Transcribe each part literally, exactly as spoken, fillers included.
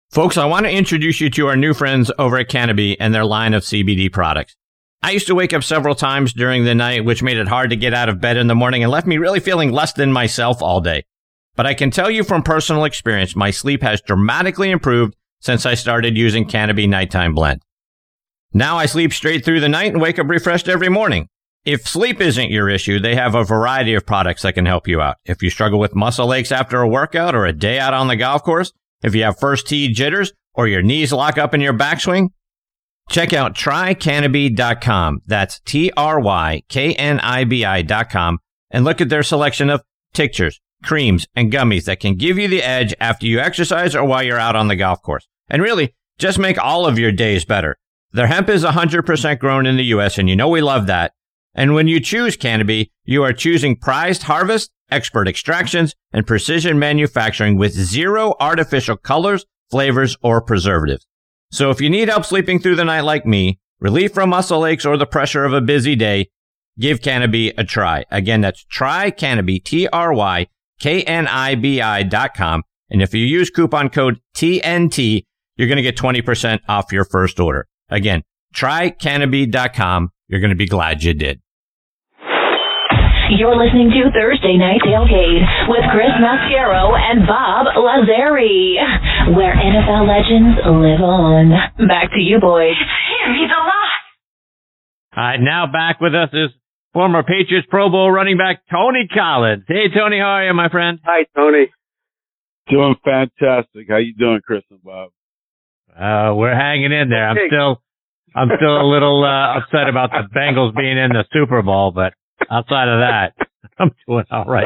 Folks, I want to introduce you to our new friends over at Canopy and their line of C B D products. I used to wake up several times during the night, which made it hard to get out of bed in the morning and left me really feeling less than myself all day. But I can tell you from personal experience, my sleep has dramatically improved since I started using Canopy Nighttime Blend. Now I sleep straight through the night and wake up refreshed every morning. If sleep isn't your issue, they have a variety of products that can help you out. If you struggle with muscle aches after a workout or a day out on the golf course, if you have first tee jitters or your knees lock up in your backswing, check out try canopy dot com. That's T R Y K N I B I dot com and look at their selection of tinctures, creams, and gummies that can give you the edge after you exercise or while you're out on the golf course. And really, just make all of your days better. Their hemp is one hundred percent grown in the U S, and you know we love that. And when you choose Canopy, you are choosing prized harvest, expert extractions, and precision manufacturing with zero artificial colors, flavors, or preservatives. So if you need help sleeping through the night like me, relief from muscle aches, or the pressure of a busy day, give Canopy a try. Again, that's try Canopy, T R Y K N I B I dot com. And if you use coupon code T N T, you're going to get twenty percent off your first order. Again, try canopy dot com. You're going to be glad you did. You're listening to Thursday Night Tailgate with Chris Mascaro and Bob Lazari, where N F L legends live on. Back to you, boys. Here, he's alive. All right, now back with us is former Patriots Pro Bowl running back Tony Collins. Hey, Tony, how are you, my friend? Hi, Tony. Doing fantastic. How you doing, Chris and Bob? Uh, we're hanging in there. I'm still, I'm still a little uh, upset about the Bengals being in the Super Bowl, but outside of that, I'm doing all right.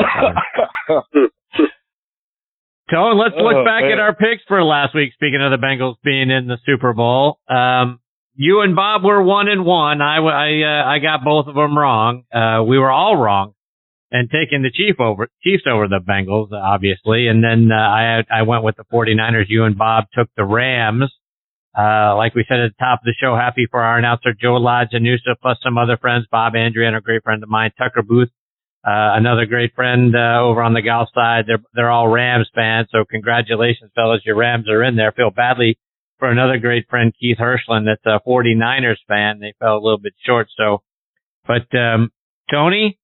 Tone, let's look oh, back man. at our picks for last week. Speaking of the Bengals being in the Super Bowl, um, you and Bob were one and one. I, I, uh, I got both of them wrong. Uh, we were all wrong, and taking the Chief over, Chiefs over the Bengals, obviously. And then uh, I, I went with the 49ers. You and Bob took the Rams. Uh, like we said at the top of the show, happy for our announcer, Joe Lajanusa, plus some other friends, Bob Andrea, and a great friend of mine, Tucker Booth, uh, another great friend, uh, over on the golf side. They're, they're all Rams fans. So congratulations, fellas. Your Rams are in there. Feel badly for another great friend, Keith Hirschland, that's a 49ers fan. They fell a little bit short. So, but, um, Tony,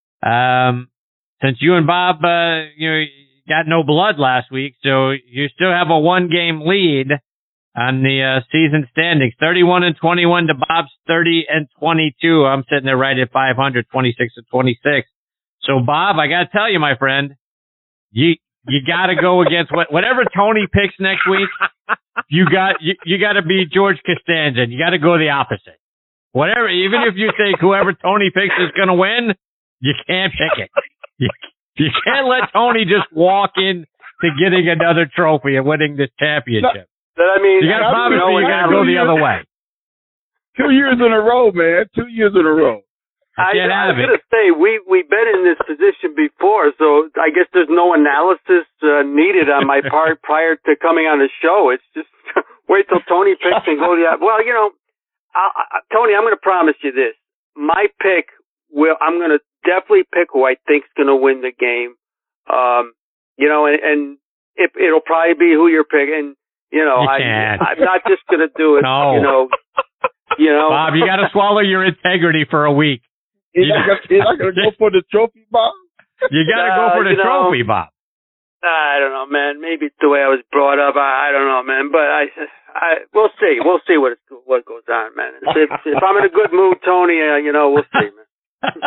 um, since you and Bob, uh, you know, got no blood last week, so you still have a one game lead on the uh, season standings, thirty-one and twenty-one to Bob's thirty and twenty-two. I'm sitting there right at five hundred, twenty-six and twenty-six. So Bob, I got to tell you, my friend, you you got to go against what, whatever Tony picks next week. You got you, you got to beat George Costanza. You got to go the opposite. Whatever, even if you think whoever Tony picks is going to win, you can't pick it. You, you can't let Tony just walk in to getting another trophy and winning this championship. That I mean, you got to promise me you got to go the other way. Two years in a row, man. Two years in a row. I, I was going to say, we, we've been in this position before, so I guess there's no analysis uh, needed on my part prior to coming on the show. It's just wait till Tony picks and go the other. Well, you know, I, I, Tony, I'm going to promise you this. My pick, will I'm going to definitely pick who I think's going to win the game. Um, you know, and, and it, it'll probably be who you're picking. You know, you I, I'm not just going to do it, no. you know. You know, Bob, you got to swallow your integrity for a week. You're not going to go for the trophy, Bob? You got to uh, go for the trophy, know, Bob. I don't know, man. Maybe it's the way I was brought up. I, I don't know, man. But I, I, we'll see. We'll see what it's, what goes on, man. If, if I'm in a good mood, Tony, uh, you know, we'll see, man.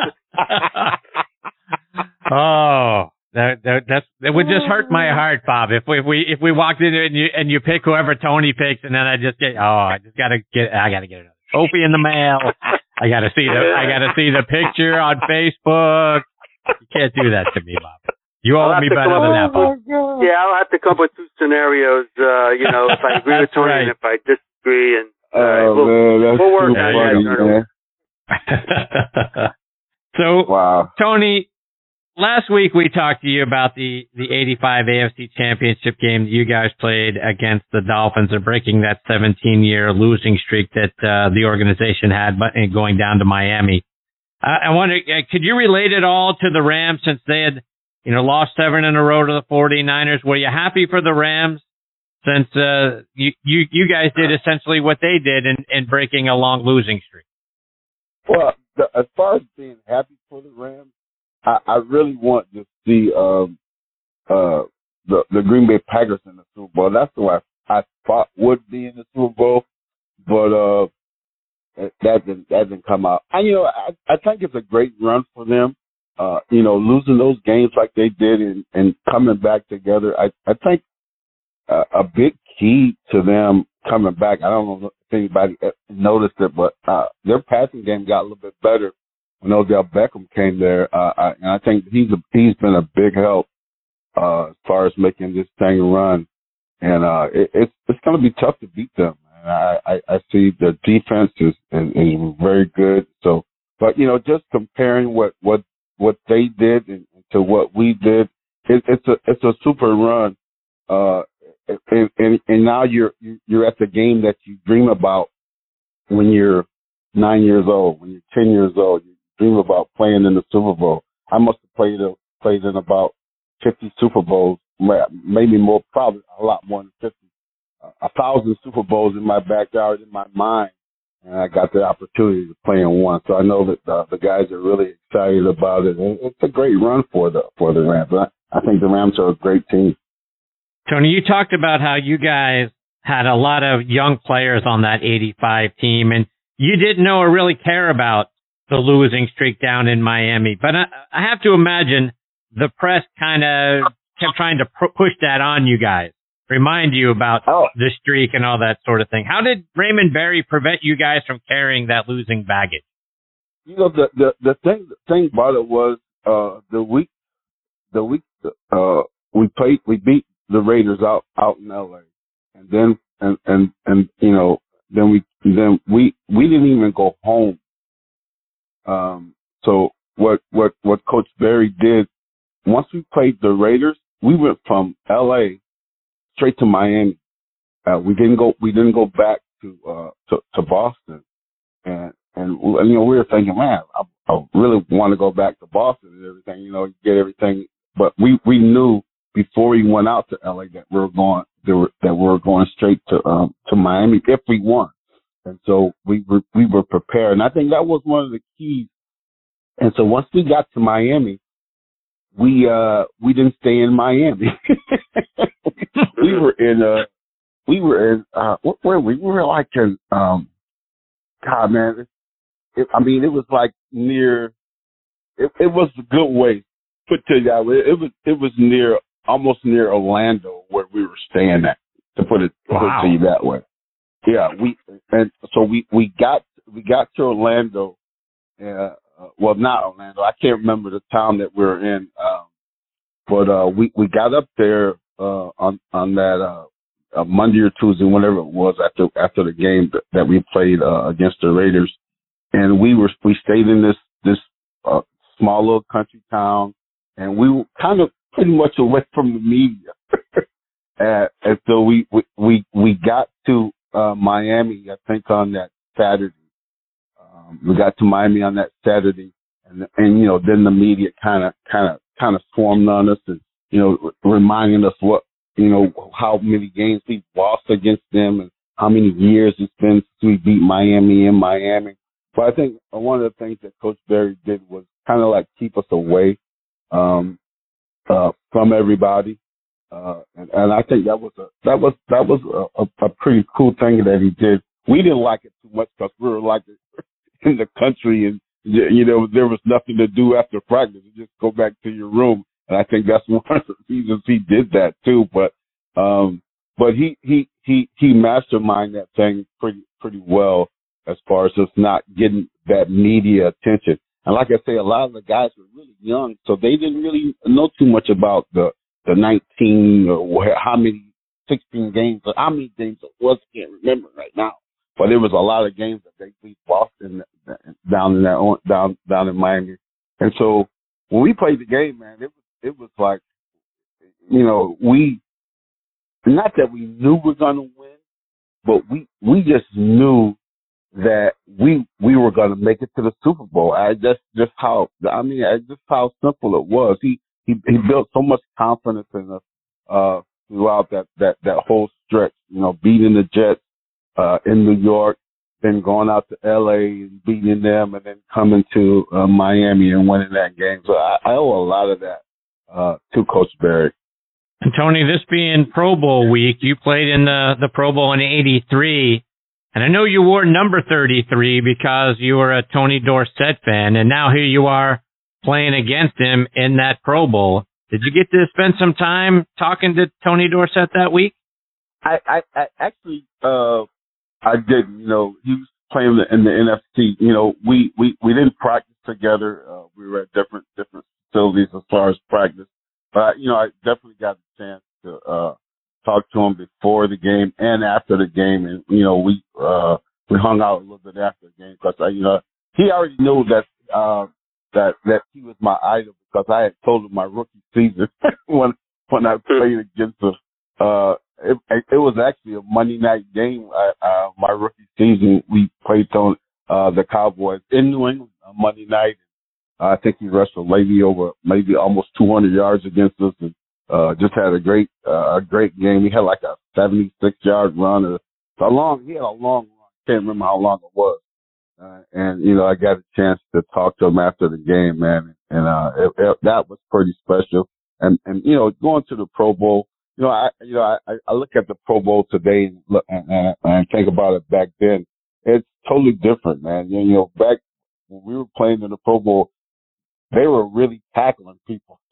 oh. That, that that's it would just hurt my heart, Bob. If we if we if we walked in and you and you pick whoever Tony picks, and then I just get oh I just gotta get I gotta get another trophy in the mail. I gotta see the I gotta see the picture on Facebook. You can't do that to me, Bob. You owe me better than that, Bob. Yeah, I'll have to come up with two scenarios. Uh, you know, if I agree with Tony right. and if I disagree, and uh, oh, we'll, man, that's we'll work too on that. So, wow. Tony. Last week we talked to you about the, the eighty-five A F C Championship game that you guys played against the Dolphins and breaking that seventeen-year losing streak that uh, the organization had going down to Miami. I, I wonder, could you relate it all to the Rams since they had, you know, lost seven in a row to the 49ers? Were you happy for the Rams since uh, you, you you guys did essentially what they did in, in breaking a long losing streak? Well, the, as far as being happy for the Rams, I, I really want to see um, uh, the the Green Bay Packers in the Super Bowl. That's who I, I thought would be in the Super Bowl, but uh, that didn't that didn't come out. And you know, I, I think it's a great run for them. Uh, you know, losing those games like they did and, and coming back together. I I think uh, a big key to them coming back. I don't know if anybody noticed it, but uh, their passing game got a little bit better when Odell Beckham came there. Uh, I, and I think he's a, he's been a big help uh, as far as making this thing run. And uh, it, it's it's going to be tough to beat them. And I, I, I see the defense is, is, is very good. So, but you know, just comparing what what what they did and, to what we did, it, it's a it's a super run. Uh, and, and and now you're you're at the game that you dream about when you're nine years old, when you're ten years old. You dream about playing in the Super Bowl. I must have played a, played in about fifty Super Bowls, maybe more, probably a lot more than fifty. A thousand Super Bowls in my backyard, in my mind, and I got the opportunity to play in one. So I know that the, the guys are really excited about it. And it's a great run for the for the Rams. I, I think the Rams are a great team. Tony, you talked about how you guys had a lot of young players on that eighty-five team, and you didn't know or really care about the losing streak down in Miami. But I, I have to imagine the press kind of kept trying to pr- push that on you guys. Remind you about oh. the streak and all that sort of thing. How did Raymond Berry prevent you guys from carrying that losing baggage? You know, the the, the thing the thing about it was uh, the week the week uh, we played we beat the Raiders out out in L A, and then and and and you know then we then we we didn't even go home. Um, so what what what Coach Berry did, once we played the Raiders, we went from L A straight to Miami. Uh, we didn't go. We didn't go back to uh, to, to Boston, and and you know we were thinking, man, I, I really want to go back to Boston and everything. You know, get everything. But we, we knew before we went out to L A that we were going that we were, that we were going straight to um, to Miami if we won, and so we were we were prepared. And I think that was one of the keys. And so once we got to Miami, we uh we didn't stay in Miami. we were in uh we were in uh where were we? We were like in um God man, it, it, I mean it was like near it, it was a good way put to that way. It was it was near almost near Orlando where we were staying at, to put it to wow. put to you that way. Yeah, we and so we, we got we got to Orlando. Uh, uh, well, not Orlando. I can't remember the town that we were in. Um, but uh, we we got up there uh, on on that uh, uh, Monday or Tuesday, whenever it was, after after the game that, that we played uh, against the Raiders, and we were we stayed in this this uh, small little country town, and we were kind of pretty much away from the media. and, and so we we we, we got to uh, Miami, I think, on that Saturday. Um, we got to Miami on that Saturday, and and you know then the media kind of kind of kind of swarmed on us, and you know reminding us what you know how many games we've lost against them, and how many years it's been since we beat Miami in Miami. But I think one of the things that Coach Berry did was kind of like keep us away um, uh, from everybody, uh, and, and I think that was a that was that was a, a pretty cool thing that he did. We didn't like it too much because we were like in the country, and you know there was nothing to do after practice. You just go back to your room, and I think that's one of the reasons he did that too. But um, but he he he he masterminded that thing pretty pretty well as far as just not getting that media attention. And like I say, a lot of the guys were really young, so they didn't really know too much about the the nineteen or how many sixteen games or how many games it was. I can't remember right now. But there was a lot of games that they we lost in down in that down down in Miami, and so when we played the game, man, it was it was like, you know, we not that we knew we were gonna win, but we we just knew that we we were gonna make it to the Super Bowl. I just just how I mean, just how simple it was. He he he built so much confidence in us. Uh, throughout that, that, that whole stretch, you know, beating the Jets, uh, in New York, then going out to L A and beating them, and then coming to uh, Miami and winning that game. So I, I owe a lot of that uh, to Coach Barry. And Tony, this being Pro Bowl week, you played in the, the Pro Bowl in eighty-three, and I know you wore number thirty-three because you were a Tony Dorsett fan, and now here you are playing against him in that Pro Bowl. Did you get to spend some time talking to Tony Dorsett that week? I, I, I actually, uh, I didn't. You know, he was playing in the N F C. You know, we, we, we didn't practice together. Uh, we were at different different facilities as far as practice. But, you know, I definitely got the chance to uh, talk to him before the game and after the game. And, you know, we uh, we hung out a little bit after the game because, you know, he already knew that uh, that that he was my idol because I had told him my rookie season when when I played against him. Uh, It, it was actually a Monday night game. Uh, uh, my rookie season, we played on uh, the Cowboys in New England on Monday night. Uh, I think he wrestled maybe over maybe almost two hundred yards against us, and uh, just had a great uh, a great game. He had like a seventy-six yard run, or a long. He had a long run. Can't remember how long it was. Uh, and you know, I got a chance to talk to him after the game, man, and uh, it, it, that was pretty special. And and you know, going to the Pro Bowl. You know, I you know I, I look at the Pro Bowl today and, look, and, and think about it back then. It's totally different, man. You know, back when we were playing in the Pro Bowl, they were really tackling people.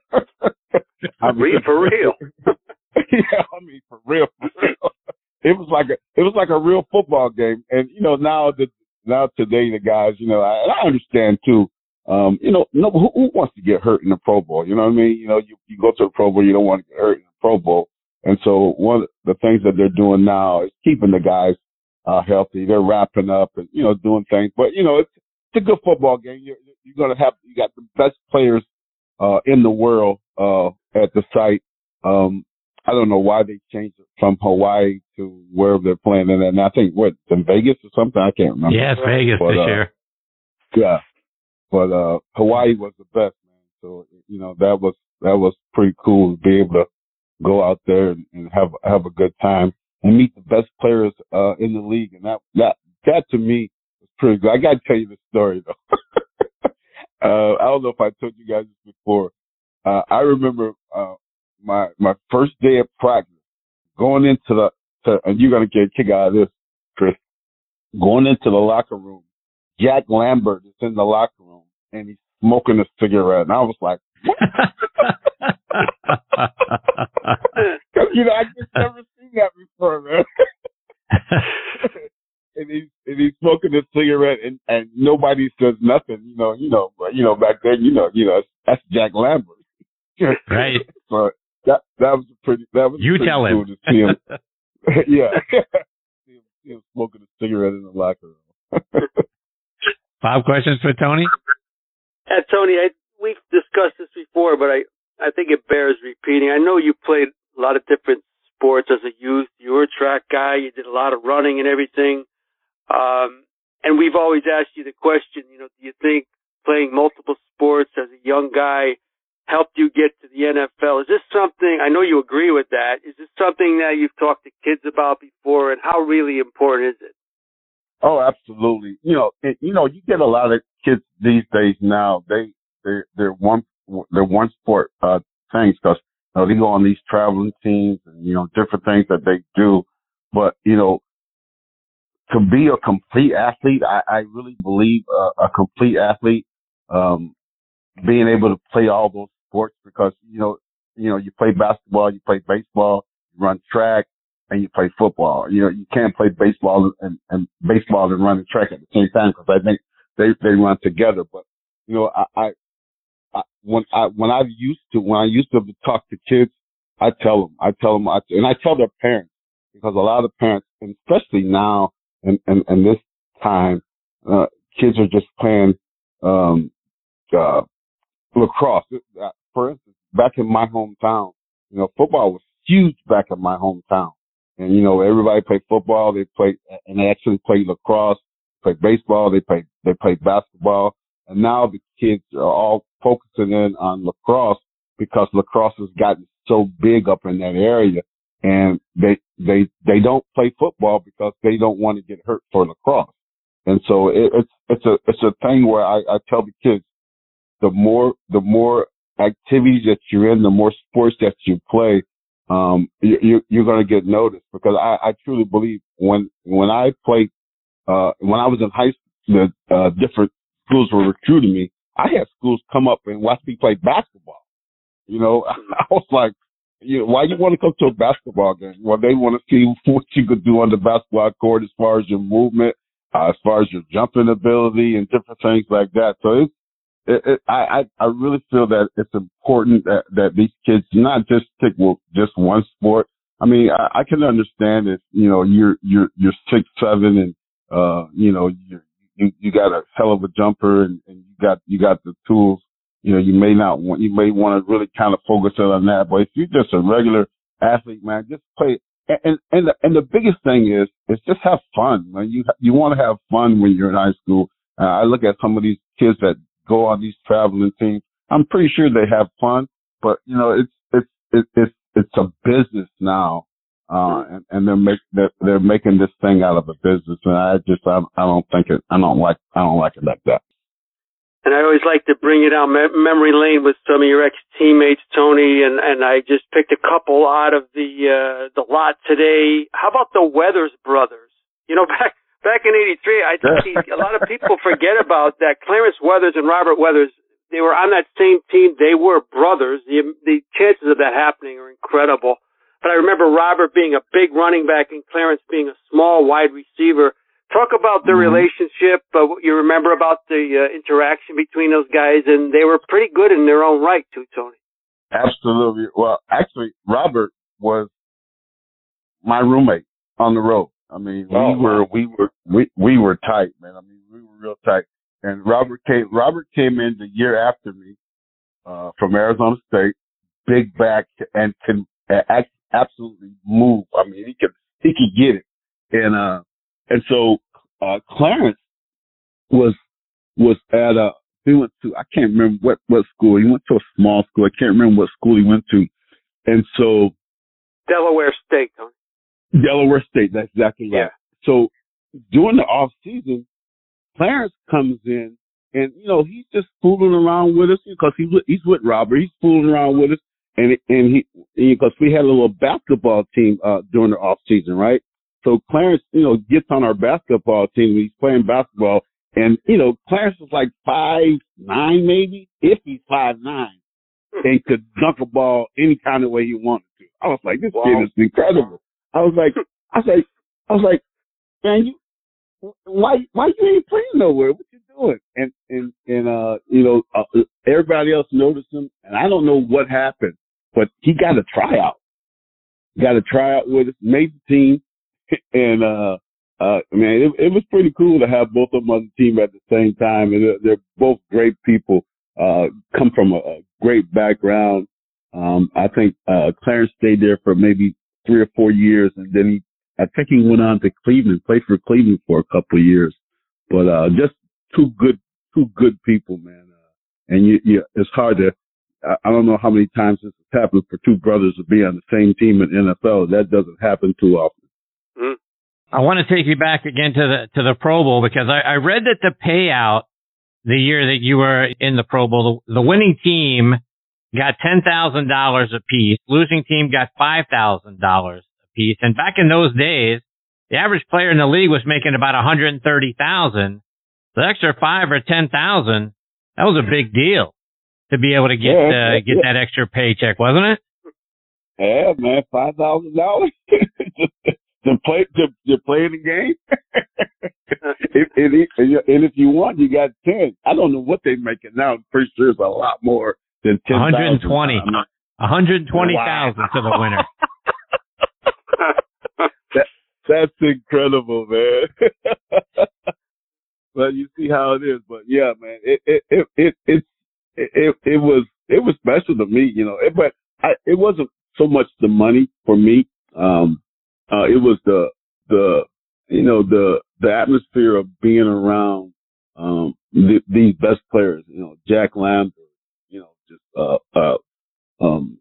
I mean, for real. Yeah, I mean, for real, for real. It was like a it was like a real football game. And you know, now the now today the guys, you know, I, and I understand too. Um, you know, no, who, who wants to get hurt in the Pro Bowl? You know what I mean? You know, you, you go to the Pro Bowl, you don't want to get hurt in the Pro Bowl. And so one of the things that they're doing now is keeping the guys uh, healthy. They're wrapping up and, you know, doing things. But, you know, it's, it's a good football game. You're, you're going to have, you got the best players uh, in the world uh, at the site. Um, I don't know why they changed it from Hawaii to wherever they're playing. And, and I think, what, in Vegas or something? I can't remember. Yeah, it's Vegas but, this uh, year. Yeah. But uh Hawaii was the best, man. So you know that was that was pretty cool to be able to go out there and, and have have a good time and meet the best players uh in the league. And that that that to me was pretty good. I got to tell you the story though. uh I don't know if I told you guys this before. Uh I remember uh my my first day of practice going into the to, and you're gonna get a kick out of this, Chris. Going into the locker room. Jack Lambert is in the locker room and he's smoking a cigarette. And I was like, what? You know, I just never seen that before, man. and he's and he's smoking a cigarette and, and nobody says nothing, you know, you know, but you know, back then, you know, you know, that's Jack Lambert. Right. So that that was pretty that was you pretty tell cool him. to see him. Yeah. see, him, see him smoking a cigarette in the locker room. Five questions for Tony? Yeah, Tony, I, we've discussed this before, but I, I think it bears repeating. I know you played a lot of different sports as a youth. You were a track guy. You did a lot of running and everything. Um, and we've always asked you the question, you know, do you think playing multiple sports as a young guy helped you get to the N F L? Is this something, I know you agree with that, is this something that you've talked to kids about before, and how really important is it? Oh, absolutely. You know, it, you know, you get a lot of kids these days now. They they they're one they're one sport uh things because you know, they go on these traveling teams and you know different things that they do. But you know, to be a complete athlete, I, I really believe uh, a complete athlete um being able to play all those sports because you know you know you play basketball, you play baseball, you run track. And you play football. You know, you can't play baseball and, and baseball and run the track at the same time because I think they they run together. But you know, I, I, I when I when I used to when I used to talk to kids, I tell them, I tell them, I, and I tell their parents because a lot of parents, and especially now and and, and this time, uh, kids are just playing um, uh, lacrosse. For instance, back in my hometown, you know, football was huge back in my hometown. And, you know, everybody played football. They played, and they actually played lacrosse, played baseball. They played, they played basketball. And now the kids are all focusing in on lacrosse because lacrosse has gotten so big up in that area, and they they they don't play football because they don't want to get hurt for lacrosse. And so it, it's it's a it's a thing where I, I tell the kids, the more the more activities that you're in, the more sports that you play, um, you, you, you're going to get noticed. Because I, I truly believe when when I played, uh, when I was in high school, the uh, different schools were recruiting me. I had schools come up and watch me play basketball. You know, I was like, you know, why you want to come to a basketball game? Well, they want to see what you could do on the basketball court as far as your movement, uh, as far as your jumping ability and different things like that. So it's, it, it, I, I really feel that it's important that, that these kids not just stick with just one sport. I mean, I, I can understand if, you know, you're, you're, you're six, seven and, uh, you know, you're, you, you got a hell of a jumper and, and you got, you got the tools. You know, you may not want, you may want to really kind of focus on that. But if you're just a regular athlete, man, just play. And, and, the, and the biggest thing is, is just have fun, man. You, you want to have fun when you're in high school. Uh, I look at some of these kids that go on these traveling teams. I'm pretty sure they have fun, but you know, it's, it's, it's, it's, it's a business now. Uh, and, and they're make, they're, they're making this thing out of a business. And I just, I, I don't think it, I don't like, I don't like it like that. And I always like to bring you down me- memory lane with some of your ex-teammates, Tony, and, and I just picked a couple out of the uh, the lot today. How about the Weathers brothers? You know, back back in eighty-three, I think these, a lot of people forget about that. Clarence Weathers and Robert Weathers, they were on that same team. They were brothers. The, the chances of that happening are incredible. But I remember Robert being a big running back and Clarence being a small wide receiver. Talk about the mm-hmm. relationship, uh, what you remember about the uh, interaction between those guys, and they were pretty good in their own right, too, Tony. Absolutely. Well, actually, Robert was my roommate on the road. I mean, oh, we were, wow. we were, we, we were tight, man. I mean, we were real tight. And Robert came, Robert came in the year after me, uh, from Arizona State, big back, and can uh, absolutely move. I mean, he could, he could get it. And, uh, And so, uh, Clarence was, was at a, he went to, I can't remember what, what school. He went to a small school. I can't remember what school he went to. And so. Delaware State, huh? Delaware State. That's exactly right. Yeah. So during the off season, Clarence comes in and, you know, he's just fooling around with us because he's with, he's with Robert. He's fooling around with us. And, and he, because we had a little basketball team, uh, during the off season, right? So Clarence, you know, gets on our basketball team. He's playing basketball, and you know, Clarence is like five nine, maybe if he's five nine, and could dunk a ball any kind of way he wanted to. I was like, this wow. kid is incredible. I was like, I was like, I was like, man, you, why, why you ain't playing nowhere? What you doing? And and and uh, you know, uh, everybody else noticed him, and I don't know what happened, but he got a tryout. He got a tryout with us, made the team. And, uh, uh, man, it, it was pretty cool to have both of them on the team at the same time. And they're, they're both great people, uh, come from a, a great background. Um, I think, uh, Clarence stayed there for maybe three or four years. And then he, I think he went on to Cleveland, played for Cleveland for a couple of years. But, uh, just two good, two good people, man. Uh, and you, you, it's hard to, I don't know how many times this has happened for two brothers to be on the same team in the N F L. That doesn't happen too often. I want to take you back again to the to the Pro Bowl because I, I read that the payout the year that you were in the Pro Bowl, the, the winning team got ten thousand dollars apiece, losing team got five thousand dollars apiece, and back in those days, the average player in the league was making about one hundred thirty thousand dollars. The extra five or ten thousand dollars, that was a big deal to be able to get yeah, uh, get yeah. that extra paycheck, wasn't it? Yeah, man, five thousand dollars. To play, to, to play the game. if, if, and if you want, you got ten. I don't know what they make it now. I'm pretty sure it's a lot more than ten thousand. one hundred twenty. one hundred twenty thousand wow. to the winner. that, that's incredible, man. But you see how it is. But yeah, man, it it it it it, it, it was it was special to me, you know. It, but I, it wasn't so much the money for me. Um, Uh, it was the, the, you know, the, the atmosphere of being around, um, the, these best players, you know, Jack Lambert, you know, just, uh, uh, um,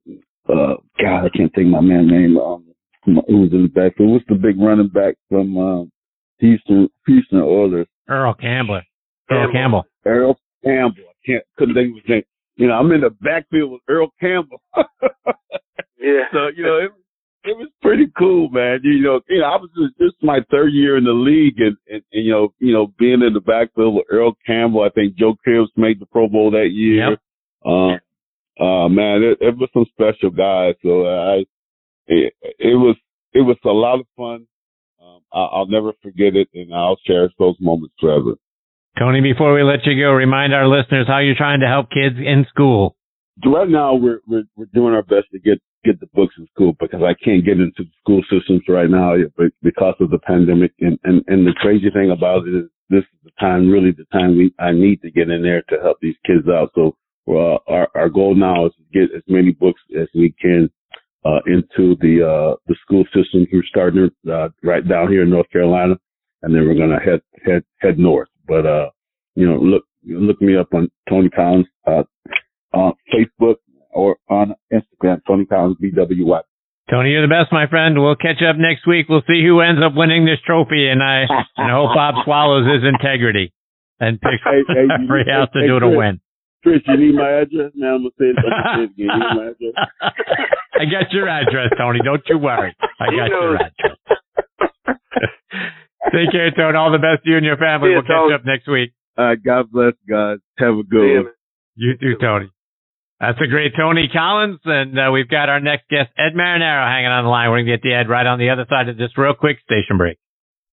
uh, God, I can't think of my man's name. Um, who was in the backfield? What's the big running back from um, Houston, Houston Oilers? Earl Campbell. Earl Campbell. Earl Campbell. I can't couldn't think of his name. You know, I'm in the backfield with Earl Campbell. Yeah. So you know, it, it was pretty cool, man. You know, you know, I was just this is my third year in the league, and, and, and you know, you know, being in the backfield with Earl Campbell. I think Joe Cribbs made the Pro Bowl that year. Yep. Um, uh, man, it, it was some special guys. So I, it, it was it was a lot of fun. Um, I, I'll never forget it, and I'll cherish those moments forever. Tony, before we let you go, remind our listeners how you're trying to help kids in school. Right now, we're we're, we're doing our best to get, get the books in school because I can't get into the school systems right now because of the pandemic. And, and, and the crazy thing about it is this is the time, really the time we I need to get in there to help these kids out. So uh, our our goal now is to get as many books as we can uh, into the uh, the school systems. We're starting uh, right down here in North Carolina, and then we're gonna head head head north. But, uh, you know, look, look me up on Tony Collins, uh, on Facebook or on Instagram, Tony Collins, B W Y. Tony, you're the best, my friend. We'll catch up next week. We'll see who ends up winning this trophy, and I, and I hope Bob swallows his integrity and picks hey, hey, every hey, house to hey, do Chris, to win. Chris, you need my address? Now I'm going to say it, I'm gonna say it again. You need my address? I got your address, Tony. Don't you worry. I got your address. Take care, Tony. All the best to you and your family. We'll catch up next week. All right. God bless, guys. Have a good one. You too, Tony. That's a great Tony Collins. And uh, we've got our next guest, Ed Marinaro, hanging on the line. We're going to get the Ed right on the other side of this real quick station break.